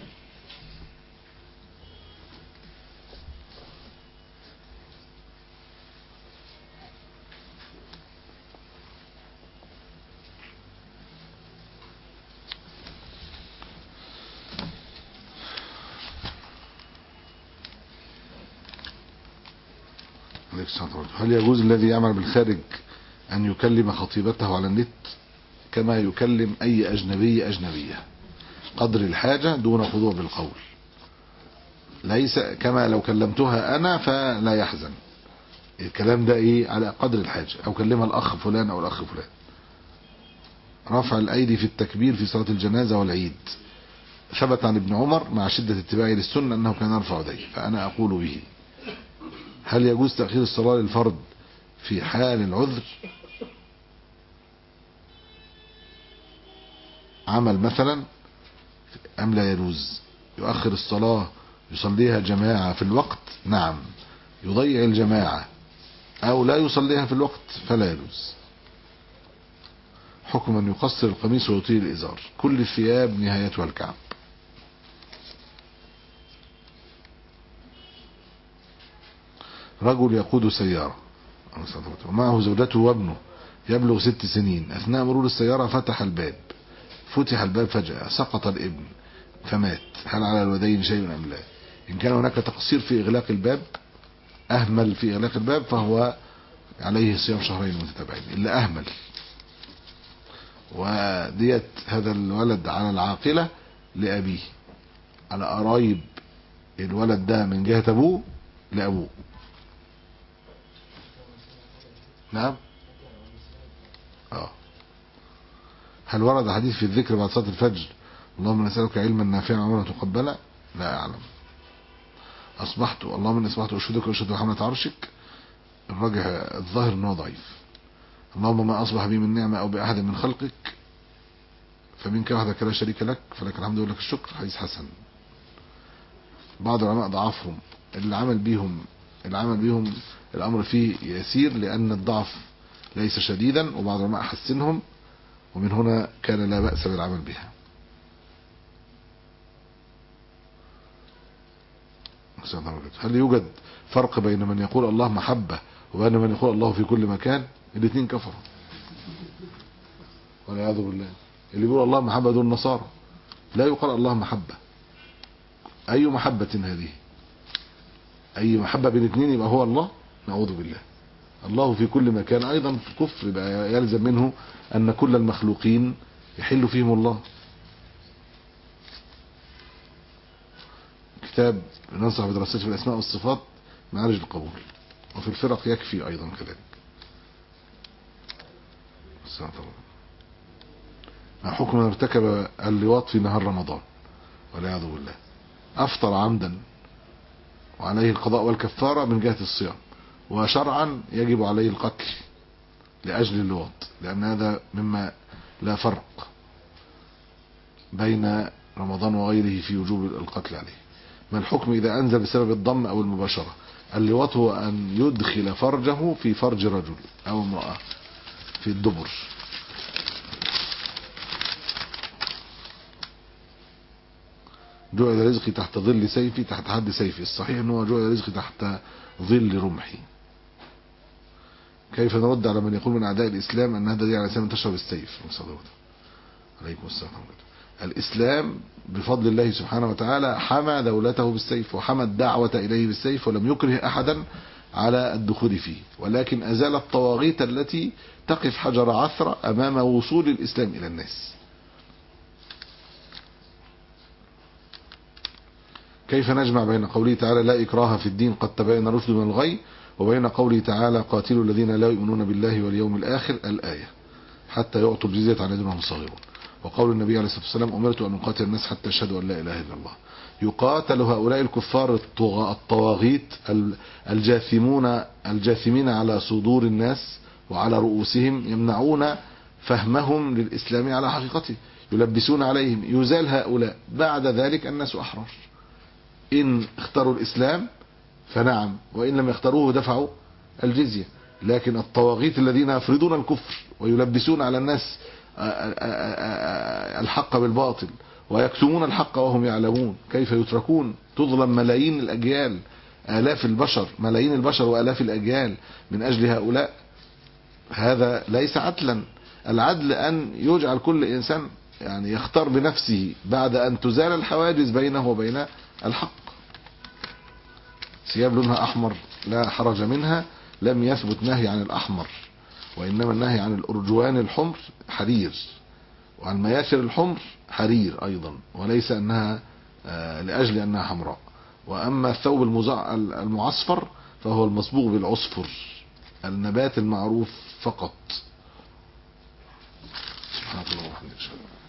هل يجوز الذي يعمل بالخارج أن يكلم خطيبته على النت كما يكلم أي أجنبي أجنبية قدر الحاجة دون خضوع بالقول؟ ليس كما لو كلمتها أنا فلا يحزن، الكلام ده إيه على قدر الحاجة، أو كلمها الأخ فلان أو الأخ فلان. رفع الأيدي في التكبير في صلاة الجنازة والعيد ثبت عن ابن عمر مع شدة اتباعه للسنة أنه كان يرفع يديه، فأنا أقول به. هل يجوز تأخير الصلاة للفرد في حال العذر؟ عمل مثلا أم لا يجوز؟ يؤخر الصلاة يصليها جماعة في الوقت، نعم. يضيع الجماعة أو لا يصليها في الوقت فلا يجوز. حكم من يقصر القميص ويطيل الإزار، كل الثياب نهايتها الكعب. رجل يقود سيارة ومعه زوجته وابنه يبلغ ست سنين، أثناء مرور السيارة فتح الباب فتح الباب فجأة سقط الابن فمات، هل على الوالدين شيء أم لا؟ إن كان هناك تقصير في إغلاق الباب، أهمل في إغلاق الباب، فهو عليه صيام شهرين متتابعين. إلا أهمل وديت هذا الولد على العاقلة لأبيه، على قرايب الولد ده من جهة أبوه لأبوه. نعم. اه هل ورد حديث في الذكر بعد صلاة الفجر اللهم نسألك علما نافعا وعملا متقبلا لا أعلم. أصبحت اللهم إني أصبحت أشهدك وأشهد حملة عرشك، الراجح الظاهر أنه ضعيف. اللهم ما أصبح بي من نعمة أو بأحد من خلقك فمنك وحدك لا شريك لك فلك الحمد ولك الشكر، حديث حسن. بعض العلماء ضعفهم، اللي عمل بيهم العمل بيهم الأمر فيه يسير لأن الضعف ليس شديدا، وبعض العلماء حسنهم، ومن هنا كان لا بأس بالعمل بها. هل يوجد فرق بين من يقول الله محبة وبين من يقول الله في كل مكان؟ الاثنين كفروا والعياذ بالله. اللي يقول الله محبة دول النصارى، لا يقال الله محبة. أي محبة هذه؟ أي محبة بين اثنين يبقى هو الله؟ نعوذ بالله. الله في كل مكان أيضا كفر، يبقى يلزم منه أن كل المخلوقين يحل فيهم الله. كتاب ننصح بدراسته في الأسماء والصفات معارج القبول، وفي الفرق يكفي أيضا كذلك. ما حكم من ارتكب اللواط في نهار رمضان والعياذ بالله؟ أفطر عمدا وعليه القضاء والكفارة من جهة الصيام، وشرعا يجب عليه القتل لأجل اللواط، لأن هذا مما لا فرق بين رمضان وغيره في وجوب القتل عليه. ما الحكم إذا أنزل بسبب الضم أو المباشرة؟ اللواط هو أن يدخل فرجه في فرج رجل أو امرأة في الدبر. جعل رزقي تحت ظل سيفي تحت حد سيفي، الصحيح أنه جعل رزقي تحت ظل رمحي. كيف نرد على من يقول من أعداء الإسلام أن هذا دين على الإسلام انتشر بالسيف؟ عليكم السلام. الإسلام بفضل الله سبحانه وتعالى حمى دولته بالسيف وحمى الدعوة إليه بالسيف، ولم يكره أحدا على الدخول فيه، ولكن أزال الطواغيت التي تقف حجر عثرة أمام وصول الإسلام إلى الناس. كيف نجمع بين قوله تعالى لا إكراه في الدين قد تبين الرشد من الغي، وبين قوله تعالى قاتلوا الذين لا يؤمنون بالله واليوم الآخر الآية حتى يعطوا الجزية عن يد وهم صاغرون، وقول النبي عليه الصلاة والسلام أمرت أن أقاتل الناس حتى يشهدوا أن لا إله إلا الله؟ يقاتل هؤلاء الكفار الطواغيت الجاثمون الجاثمين على صدور الناس وعلى رؤوسهم، يمنعون فهمهم للإسلام على حقيقته، يلبسون عليهم، يزال هؤلاء. بعد ذلك الناس أحرار، إن اختاروا الإسلام فنعم، وإن لم يختاروه دفعوا الجزية. لكن الطواغيت الذين يفرضون الكفر ويلبسون على الناس الحق بالباطل ويكتمون الحق وهم يعلمون، كيف يتركون؟ تظلم ملايين الأجيال، آلاف البشر، ملايين البشر وآلاف الأجيال من أجل هؤلاء. هذا ليس عدلا. العدل أن يجعل كل إنسان يعني يختار بنفسه بعد أن تزال الحواجز بينه وبين الحق. ثياب لونها أحمر لا حرج منها، لم يثبت نهي عن الأحمر، وإنما النهي عن الأرجوان الحمر حرير، وعن مياثر الحمر حرير أيضا، وليس أنها لأجل أنها حمراء. وأما الثوب المعصفر فهو المصبوغ بالعصفر، النبات المعروف فقط. سبحانه الله وبحمده.